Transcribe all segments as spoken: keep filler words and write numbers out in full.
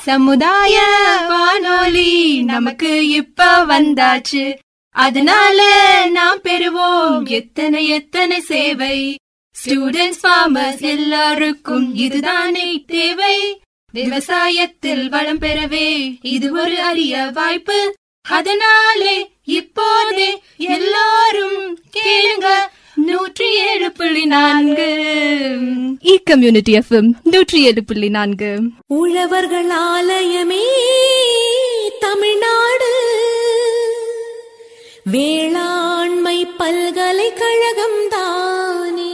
சமுதாய வானொலி நமக்கு இப்ப வந்தாச்சு, அதனால நாம் பெறுவோம் எத்தனை எத்தனை சேவை. ஸ்டூடெண்ட்ஸ், ஃபார்மர்ஸ் எல்லாருக்கும் இதுதானே தேவை. விவசாயத்தில் வளம் பெறவே இது ஒரு அரிய வாய்ப்பு. அதனாலே இப்போதே எல்லாரும் கேளுங்க நூற்றி ஏழு புள்ளி நான்கு இ கம்யூனிட்டி எஃப்எம் நூற்றி ஏழு புள்ளி நான்கு. உழவர்கள் ஆலயமே தமிழ்நாடு, வேளாண்மை பல்கலைக்கழகம் தானே.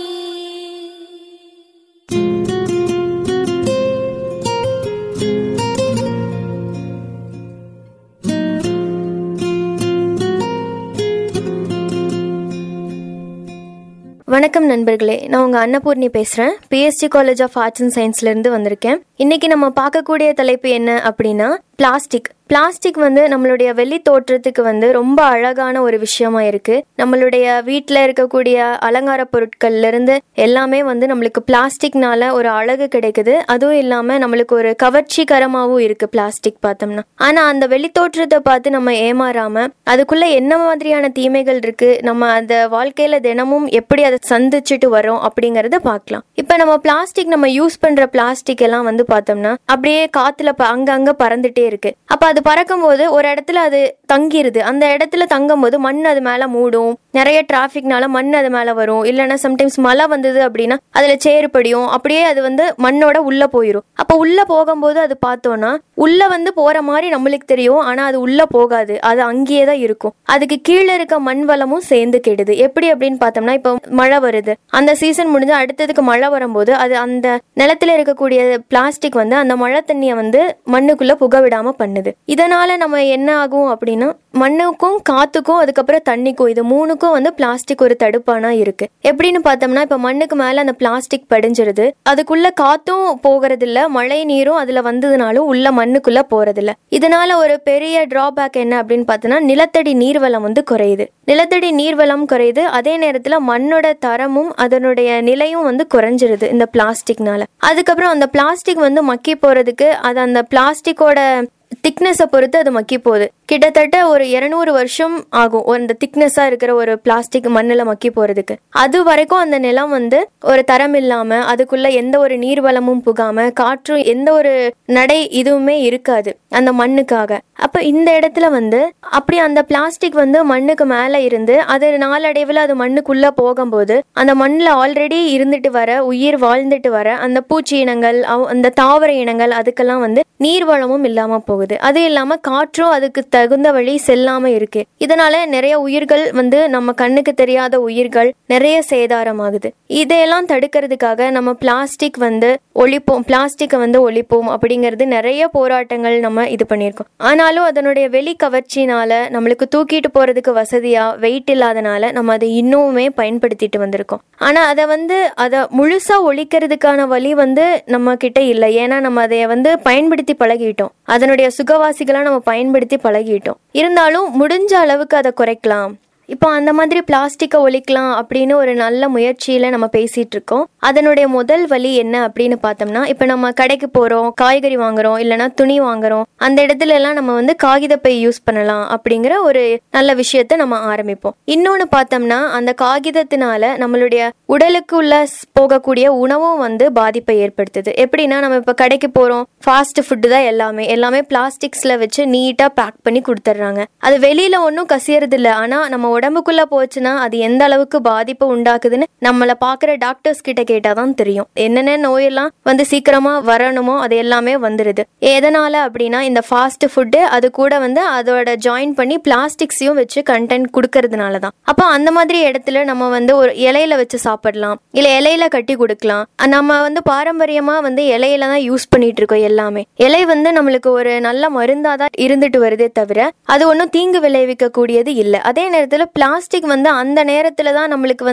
வணக்கம் நண்பர்களே, நான் உங்க அன்னபூர்ணி பேசுறேன். PST college of arts and சயின்ஸ்ல இருந்து வந்திருக்கேன். இன்னைக்கு நம்ம பார்க்கக்கூடிய தலைப்பு என்ன அப்படின்னா பிளாஸ்டிக். பிளாஸ்டிக் வந்து நம்மளுடைய வெளி தோற்றத்துக்கு வந்து ரொம்ப அழகான ஒரு விஷயமா இருக்கு. நம்மளுடைய வீட்டில் இருக்கக்கூடிய அலங்கார பொருட்கள்ல இருந்து எல்லாமே வந்து நம்மளுக்கு பிளாஸ்டிக்னால ஒரு அழகு கிடைக்குது. அதுவும் இல்லாம நம்மளுக்கு ஒரு கவர்ச்சிகரமாகவும் இருக்கு பிளாஸ்டிக் பார்த்தோம்னா. ஆனா அந்த வெளி தோற்றத்தை பார்த்து நம்ம ஏமாறாம அதுக்குள்ள என்ன மாதிரியான தீமைகள் இருக்கு, நம்ம அந்த வாழ்க்கையில தினமும் எப்படி அதை சந்திச்சுட்டு வரோம் அப்படிங்கறத பார்க்கலாம். இப்ப நம்ம பிளாஸ்டிக் நம்ம யூஸ் பண்ற பிளாஸ்டிக் எல்லாம் வந்து பார்த்தோம்னா அப்படியே காத்துல அங்க அங்க பறந்துட்டே இருக்கு. அப்ப அது பறக்கும் போது ஒரு இடத்துல அது தங்கிருது. அந்த இடத்துல தங்கும் போது மண் அது மேல மூடும். நிறைய டிராபிக்னால மண் அது மேல வரும். இல்லைன்னா சம்டைம்ஸ் மழை வந்தது அப்படின்னா அதுல சேறுபடியும் அப்படியே அது வந்து மண்ணோட உள்ள போயிடும். அப்ப உள்ள போகும்போது அது பார்த்தோம்னா உள்ள வந்து போற மாதிரி நம்மளுக்கு தெரியும், ஆனா அது உள்ள போகாது, அது அங்கேயே தான் இருக்கும். அதுக்கு கீழே இருக்க மண் வளமும் சேர்ந்து கெடுது. எப்படி அப்படின்னு பார்த்தோம்னா இப்போ மழை வருது, அந்த சீசன் முடிஞ்சு அடுத்ததுக்கு மழை வரும்போது அது அந்த நிலத்துல இருக்கக்கூடிய பிளாஸ்டிக் வந்து அந்த மழை தண்ணியை வந்து மண்ணுக்குள்ள புக விடாம பண்ணுது. இதனால நம்ம என்ன ஆகும் அப்படின்னா மண்ணுக்கும் காத்துக்கும் அதுக்கப்புறம் தண்ணிக்கும் இது மூணுக்கும் வந்து பிளாஸ்டிக் ஒரு தடுப்பானா இருக்கு. எப்படின்னு பார்த்தோம்னா இப்ப மண்ணுக்கு மேல அந்த பிளாஸ்டிக் படிஞ்சிருது, அதுக்குள்ள காத்தும் போகிறது இல்ல, மழை நீரும் அதுல வந்ததுனாலும் உள்ள மண்ணுக்குள்ள போறது இல்ல. இதனால ஒரு பெரிய டிராபேக் என்ன அப்படின்னு பார்த்தோம்னா நிலத்தடி நீர்வளம் வந்து குறையுது. நிலத்தடி நீர்வளம் குறையுது, அதே நேரத்துல மண்ணோட தரமும் அதனுடைய நிலையும் வந்து குறைஞ்சிருது இந்த பிளாஸ்டிக்னால. அதுக்கப்புறம் அந்த பிளாஸ்டிக் வந்து மக்கி போறதுக்கு அது அந்த பிளாஸ்டிக்கோட திக்னஸை பொறுத்து அது மக்கி போகுது. கிட்டத்தட்ட ஒரு இருநூறு வருஷம் ஆகும் அந்த திக்னஸா இருக்கிற ஒரு பிளாஸ்டிக் மண்ணுல மக்கி போறதுக்கு. அது வரைக்கும் அந்த நிலம் வந்து ஒரு தரம் இல்லாம அதுக்குள்ள எந்த ஒரு நீர்வளமும் புகாம காற்றும் எந்த ஒரு நடை இதுவுமே இருக்காது அந்த மண்ணுக்காக. அப்ப இந்த இடத்துல வந்து அப்படி அந்த பிளாஸ்டிக் வந்து மண்ணுக்கு மேல இருந்து அது நாளடைவில் அது மண்ணுக்குள்ள போகும்போது அந்த மண்ணுல ஆல்ரெடி இருந்துட்டு வர உயிர் வாழ்ந்துட்டு வர அந்த பூச்சி இனங்கள் அந்த தாவர இனங்கள் அதுக்கெல்லாம் வந்து நீர்வளமும் இல்லாம போகுது. அது இல்லாம காற்றும் அதுக்கு தகுந்த வழி செல்லாம இருக்கு. இதனால நிறைய உயிர்கள் வந்து நம்ம கண்ணுக்கு தெரியாத உயிர்கள் நிறைய சேதாரமாகுது. இதையெல்லாம் தடுக்கிறதுக்காக நம்ம பிளாஸ்டிக் வந்து ஒழிப்போம், பிளாஸ்டிக்கை வந்து ஒழிப்போம் அப்படிங்கிறது நிறைய போராட்டங்கள் நம்ம இது பண்ணியிருக்கோம். ஆனாலும் அதனுடைய வெளி கவர்ச்சினால நம்மளுக்கு தூக்கிட்டு போறதுக்கு வசதியா வெயிட் இல்லாதனால நம்ம அதை இன்னுமே பயன்படுத்திட்டு வந்திருக்கோம். ஆனா அதை வந்து அதை முழுசா ஒழிக்கிறதுக்கான வழி வந்து நம்ம கிட்ட இல்லை. ஏன்னா நம்ம அதை வந்து பயன்படுத்தி பழகிட்டோம், அதனுடைய சுகவாசிகளா நம்ம பயன்படுத்தி பழகிட்டோம். இருந்தாலும் முடிஞ்ச அளவுக்கு அதை குறைக்கலாம். இப்போ அந்த மாதிரி பிளாஸ்டிக்கை ஒழிக்கலாம் அப்படின்னு ஒரு நல்ல முயற்சியில நம்ம பேசிட்டு இருக்கோம். அதனுடைய முதல் வழி என்ன அப்படின்னு பார்த்தோம்னா இப்ப நம்ம கடைக்கு போறோம், காய்கறி வாங்குறோம், இல்லைன்னா துணி வாங்குறோம், அந்த இடத்துல எல்லாம் நம்ம வந்து காகித பை யூஸ் பண்ணலாம் அப்படிங்கிற ஒரு நல்ல விஷயத்த நம்ம ஆரம்பிப்போம். இன்னொன்னு பார்த்தோம்னா அந்த காகிதத்தினால நம்மளுடைய உடலுக்குள்ள போகக்கூடிய உணவும் வந்து பாதிப்பை ஏற்படுத்துது. எப்படின்னா நம்ம இப்ப கடைக்கு போறோம், ஃபாஸ்ட் ஃபுட்டு தான் எல்லாமே எல்லாமே பிளாஸ்டிக்ஸ்ல வச்சு நீட்டா பேக் பண்ணி கொடுத்துட்றாங்க. அது வெளியில ஒன்றும் கசியறது இல்லை, ஆனா நம்ம உடம்புக்குள்ள போச்சுன்னா அது எந்த அளவுக்கு பாதிப்பு உண்டாக்குதுன்னு நம்மளை பாக்குற டாக்டர்ஸ் கிட்ட கேட்டாதான் தெரியும். என்னென்ன நோயெல்லாம் வந்து சீக்கிரமா வரணுமோ அது எல்லாமே வந்துருது. எதனால அப்படின்னா இந்த ஃபாஸ்ட் ஃபுட்டு அது கூட வந்து அதோட ஜாயின் பண்ணி பிளாஸ்டிக்ஸையும் வச்சு கண்டென்ட் கொடுக்கறதுனாலதான். அப்போ அந்த மாதிரி இடத்துல நம்ம வந்து ஒரு இலையில வச்சு சாப்பிடலாம், இல்ல இலையில கட்டி கொடுக்கலாம். நம்ம வந்து பாரம்பரியமா வந்து இலையில தான் யூஸ் பண்ணிட்டு இருக்கோம் எல்லாமே. இலை வந்து நம்மளுக்கு ஒரு நல்ல மருந்தாதான் இருந்துட்டு வருதே தவிர அது ஒன்றும் தீங்கு விளைவிக்க கூடியது இல்லை. அதே நேரத்துல பிளாஸ்டிக் வந்து அந்த நேரத்துல தான் நம்மளுக்கு வந்து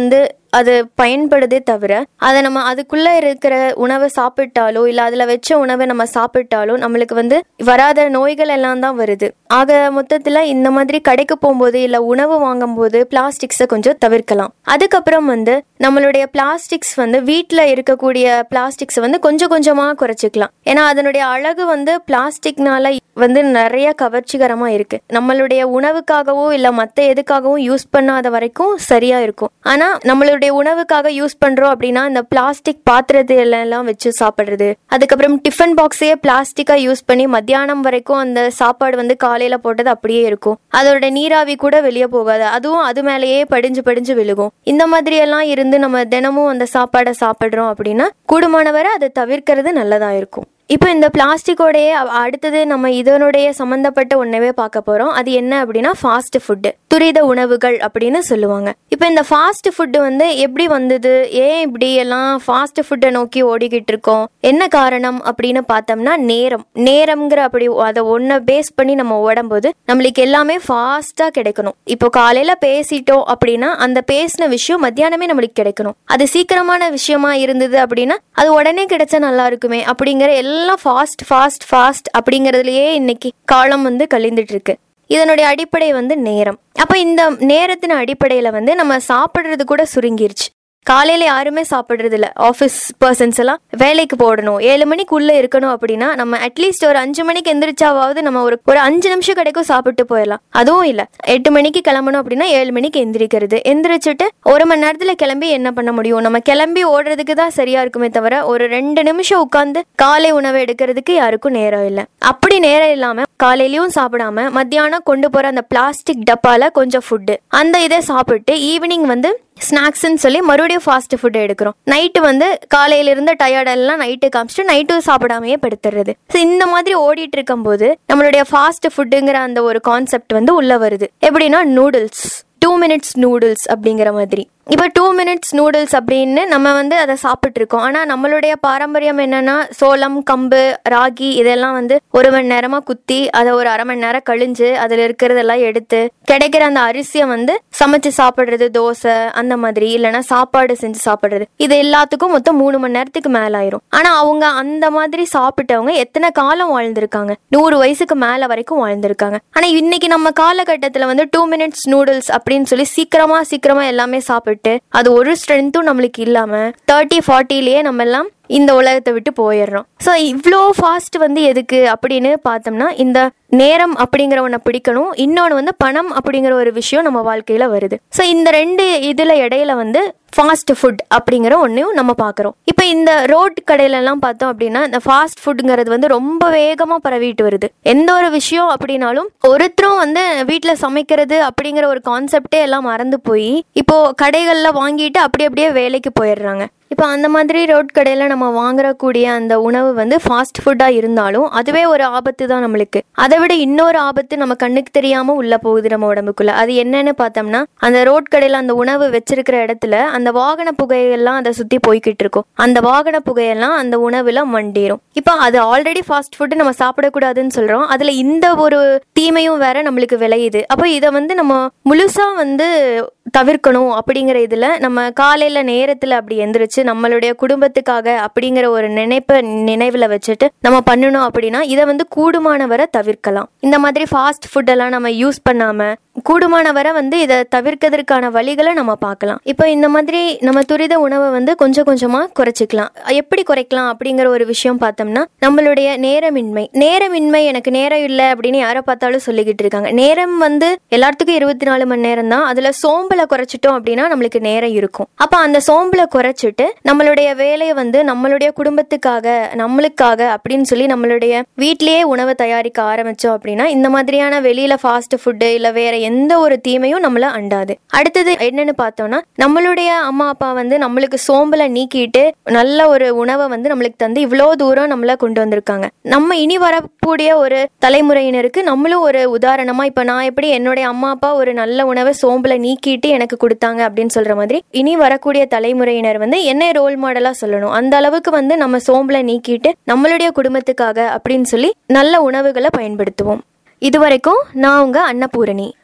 அது பயன்படுதே தவிர அதை நம்ம அதுக்குள்ள இருக்கிற உணவை சாப்பிட்டாலோ இல்ல அதுல வச்ச உணவை நம்ம சாப்பிட்டாலோ நம்மளுக்கு வந்து வராத நோய்கள் எல்லாம் தான் வருது. ஆக மொத்தத்துல இந்த மாதிரி கடைக்கு போகும்போது இல்ல உணவு வாங்கும் போது பிளாஸ்டிக்ஸை கொஞ்சம் தவிர்க்கலாம். அதுக்கப்புறம் வந்து நம்மளுடைய பிளாஸ்டிக்ஸ் வந்து வீட்டுல இருக்கக்கூடிய பிளாஸ்டிக்ஸ் வந்து கொஞ்சம் கொஞ்சமா குறைச்சிக்கலாம். ஏன்னா அதனுடைய அழகு வந்து பிளாஸ்டிக்னால வந்து நிறைய கவர்ச்சிகரமா இருக்கு. நம்மளுடைய உணவுக்காகவோ இல்ல மத்த எதுக்காகவும் யூஸ் பண்ணாத வரைக்கும் சரியா இருக்கும். ஆனா நம்மளுடைய உணவுக்காக யூஸ் பண்றோம் அப்படின்னா இந்த பிளாஸ்டிக் பாத்திரத்துல எல்லாம் வச்சு சாப்பிடுறது, அதுக்கப்புறம் டிஃபன் பாக்ஸையே பிளாஸ்டிக்கா யூஸ் பண்ணி மத்தியானம் வரைக்கும் அந்த சாப்பாடு வந்து காலையில போட்டது அப்படியே இருக்கும். அதோட நீராவி கூட வெளியே போகாது, அதுவும் அது மேலேயே படிஞ்சு படிஞ்சு விழுகும். இந்த மாதிரி எல்லாம் இருந்து நம்ம தினமும் அந்த சாப்பாடை சாப்பிடுறோம் அப்படின்னா கூடுமானவரை அதை தவிர்க்கிறது நல்லதா இருக்கும். இப்போ இந்த பிளாஸ்டிக்கோடைய அடுத்தது நம்ம இதனுடைய சம்பந்தப்பட்ட ஒன்னவே பார்க்க போறோம். அது என்ன அப்படின்னா ஃபாஸ்ட் ஃபுட்டு, துரித உணவுகள் அப்படின்னு சொல்லுவாங்க. இப்போ இந்த ஃபாஸ்ட் ஃபுட்டு வந்து எப்படி வந்தது, ஏன் இப்படி எல்லாம் ஃபாஸ்ட் ஃபுட்டை நோக்கி ஓடிக்கிட்டு இருக்கோம், என்ன காரணம் அப்படின்னு பார்த்தோம்னா நேரம் நேரம்ங்கிற அப்படி அதை ஒன்றை பேஸ் பண்ணி நம்ம ஓடும்போது நம்மளுக்கு எல்லாமே ஃபாஸ்டா கிடைக்கணும். இப்போ காலையில பேசிட்டோம் அப்படின்னா அந்த பேசின விஷயம் மத்தியானமே நம்மளுக்கு கிடைக்கணும். அது சீக்கிரமான விஷயமா இருந்தது அப்படின்னா அது உடனே கிடைச்சா நல்லா இருக்குமே அப்படிங்கிற எல்லாம் எல்லாம் ஃபாஸ்ட் ஃபாஸ்ட் ஃபாஸ்ட் அப்படிங்கறதுலயே இன்னைக்கு காலம் வந்து கழிந்துட்டு இருக்கு. இதனுடைய அடிப்படை வந்து நேரம். அப்ப இந்த நேரத்தின் அடிப்படையில வந்து நம்ம சாப்பிடுறது கூட சுருங்கிருச்சு. காலையில யாருமே சாப்பிடுறது இல்ல. ஆஃபீஸ் பர்சன்ஸ் எல்லாம் வேலைக்கு போடணும், ஏழு மணிக்குள்ள இருக்கணும் அப்படின்னா நம்ம அட்லீஸ்ட் ஒரு அஞ்சு மணிக்கு எந்திரிச்சாவது நம்ம ஒரு ஒரு அஞ்சு நிமிஷம் கிடைக்கும் சாப்பிட்டு போயிடலாம். அதுவும் இல்ல, எட்டு மணிக்கு கிளம்பணும் அப்படின்னா ஏழு மணிக்கு எந்திரிக்கிறது. எந்திரிச்சுட்டு ஒரு மணி நேரத்துல கிளம்பி என்ன பண்ண முடியும், நம்ம கிளம்பி ஓடுறதுக்கு தான் சரியா இருக்குமே தவிர ஒரு ரெண்டு நிமிஷம் உட்கார்ந்து காலை உணவை எடுக்கிறதுக்கு யாருக்கும் நேரம் இல்லை. அப்படி நேரம் இல்லாம காலையிலயும் சாப்பிடாம மத்தியானம் கொண்டு போற அந்த பிளாஸ்டிக் டப்பால கொஞ்சம் ஃபுட்டு அந்த இதை சாப்பிட்டு ஈவினிங் வந்து ஸ்நாக்ஸ்ன்னு சொல்லி மறுபடியும் ஃபாஸ்ட் ஃபுட் எடுக்கிறோம். நைட்டு வந்து காலையில இருந்த டயர்டெல்லாம் நைட்டு காமிச்சிட்டு நைட்டு சாப்பிடாமையே படுத்துறது. இந்த மாதிரி ஓடிட்டு இருக்கும் போது நம்மளுடைய ஃபாஸ்ட் ஃபுட்டுங்கிற அந்த ஒரு கான்செப்ட் வந்து உள்ள வருது. எப்படின்னா நூடுல்ஸ், டூ மினிட்ஸ் நூடுல்ஸ் அப்படிங்கிற மாதிரி. இப்போ டூ மினிட்ஸ் நூடுல்ஸ் அப்படின்னு நம்ம வந்து அதை சாப்பிட்டு இருக்கோம். ஆனா நம்மளுடைய பாரம்பரியம் என்னன்னா சோளம், கம்பு, ராகி இதெல்லாம் வந்து ஒரு மணி நேரமா குத்தி அதை ஒரு அரை மணி நேரம் கழிஞ்சு அதுல இருக்கிறதெல்லாம் எடுத்து கிடைக்கிற அந்த அரிசியை வந்து சமைச்சு சாப்பிடுறது, தோசை அந்த மாதிரி இல்லைன்னா சாப்பாடு செஞ்சு சாப்பிடுறது. இது எல்லாத்துக்கும் மொத்தம் மூணு மணி நேரத்துக்கு மேல ஆயிரும். ஆனா அவங்க அந்த மாதிரி சாப்பிட்டவங்க எத்தனை காலம் வாழ்ந்திருக்காங்க, நூறு வயசுக்கு மேல வரைக்கும் வாழ்ந்திருக்காங்க. ஆனா இன்னைக்கு நம்ம காலகட்டத்துல வந்து டூ மினிட்ஸ் நூடுல்ஸ் அப்படின்னு சொல்லி சீக்கிரமா சீக்கிரமா எல்லாமே சாப்பிட்டு அது ஒரு ஸ்ட்ரென்த்தும் நம்மளுக்கு இல்லாம தேர்ட்டி ஃபார்ட்டிலேயே நம்ம எல்லாம் இந்த உலகத்தை விட்டு போயிடுறோம். ஸோ இவ்வளோ ஃபாஸ்ட் வந்து எதுக்கு அப்படின்னு பார்த்தோம்னா இந்த நேரம் அப்படிங்கிற ஒன்றை பிடிக்கணும், இன்னொன்று வந்து பணம் அப்படிங்கிற ஒரு விஷயம் நம்ம வாழ்க்கையில வருது. ஸோ இந்த ரெண்டு இதுல இடையில வந்து ஃபாஸ்ட் ஃபுட் அப்படிங்கிற ஒன்றையும் நம்ம பார்க்குறோம். இப்போ இந்த ரோட் கடையில எல்லாம் பார்த்தோம் அப்படின்னா இந்த ஃபாஸ்ட் ஃபுட்டுங்கிறது வந்து ரொம்ப வேகமா பரவிட்டு வருது. எந்த ஒரு விஷயம் அப்படின்னாலும் ஒருத்தரும் வந்து வீட்டில் சமைக்கிறது அப்படிங்கிற ஒரு கான்செப்டே எல்லாம் மறந்து போய் இப்போ கடைகள்ல வாங்கிட்டு அப்படி அப்படியே வேலைக்கு போயிடுறாங்க. இப்போ அந்த மாதிரி ரோட் கடையில் நம்ம வாங்குறக்கூடிய அந்த உணவு வந்து ஃபாஸ்ட் ஃபுட்டாக இருந்தாலும் அதுவே ஒரு ஆபத்து தான் நம்மளுக்கு. அதை விட இன்னொரு ஆபத்து நம்ம கண்ணுக்கு தெரியாமல் உள்ளே போகுது நம்ம உடம்புக்குள்ள. அது என்னன்னு பார்த்தோம்னா அந்த ரோட் கடையில் அந்த உணவு வச்சிருக்கிற இடத்துல அந்த வாகன புகையெல்லாம் அதை சுற்றி போய்கிட்டு இருக்கும். அந்த வாகன புகையெல்லாம் அந்த உணவுல மண்டிரும். இப்போ அது ஆல்ரெடி ஃபாஸ்ட் ஃபுட்டு நம்ம சாப்பிடக்கூடாதுன்னு சொல்கிறோம், அதில் இந்த ஒரு தீமையும் வேற நம்மளுக்கு விளையுது. அப்போ இதை வந்து நம்ம முழுசாக வந்து தவிர்க்கணும் அப்படிங்கிற இதுல நம்ம காலையில நேரத்துல அப்படி எந்திரிச்சு நம்மளுடைய குடும்பத்துக்காக அப்படிங்கிற ஒரு நினைப்பை நினைவுல வச்சுட்டு நம்ம பண்ணணும் அப்படின்னா இதை வந்து கூடுமான வரை தவிர்க்கலாம். இந்த மாதிரி ஃபாஸ்ட் ஃபுட் எல்லாம் நம்ம யூஸ் பண்ணாம கூடுமான வரை வந்து இதை தவிர்க்கிறதுக்கான வழிகளை நம்ம பார்க்கலாம். இப்போ இந்த மாதிரி நம்ம துரித உணவை வந்து கொஞ்சம் கொஞ்சமா குறைச்சிக்கலாம். எப்படி குறைக்கலாம் அப்படிங்கிற ஒரு விஷயம் பார்த்தோம்னா நம்மளுடைய நேரமின்மை நேரமின்மை எனக்கு நேரம் இல்லை அப்படின்னு யாரை பார்த்தாலும் சொல்லிக்கிட்டு இருக்காங்க. நேரம் வந்து எல்லாத்துக்கும் இருபத்தி நாலு மணி நேரம் தான். அதுல சோம்பலை குறைச்சிட்டோம் அப்படின்னா நம்மளுக்கு நேரம் இருக்கும். அப்ப அந்த சோம்பலை குறைச்சிட்டு நம்மளுடைய வேலையை வந்து நம்மளுடைய குடும்பத்துக்காக நம்மளுக்காக அப்படின்னு சொல்லி நம்மளுடைய வீட்டிலேயே உணவை தயாரிக்க ஆரம்பிச்சோம் அப்படின்னா இந்த மாதிரியான வெளியில ஃபாஸ்ட் ஃபுட்டு இல்ல வேற எந்த ஒரு தீமையும் நம்மள அண்டாது. அடுத்தது என்னன்னு பார்த்தோம்னா நம்மளுடைய அம்மா அப்பா வந்து நம்மளுக்கு சோம்பலை நீக்கிட்டு நல்ல ஒரு உணவை வந்து நம்மளுக்கு தந்து இவ்வளோ தூரம் நம்மள கொண்டு வந்திருக்காங்க. நம்ம இனி வரக்கூடிய ஒரு தலைமுறையினருக்கு நம்மளும் ஒரு உதாரணமா இப்ப நான் எப்படி என்னுடைய அம்மா அப்பா ஒரு நல்ல உணவை சோம்பலை நீக்கிட்டு எனக்கு கொடுத்தாங்க அப்படின்னு சொல்ற மாதிரி இனி வரக்கூடிய தலைமுறையினர் வந்து என்ன ரோல் மாடலா சொல்லணும். அந்த அளவுக்கு வந்து நம்ம சோம்பலை நீக்கிட்டு நம்மளுடைய குடும்பத்துக்காக அப்படின்னு சொல்லி நல்ல உணவுகளை பயன்படுத்துவோம். இதுவரைக்கும் நான் உங்க அன்னபூரணி.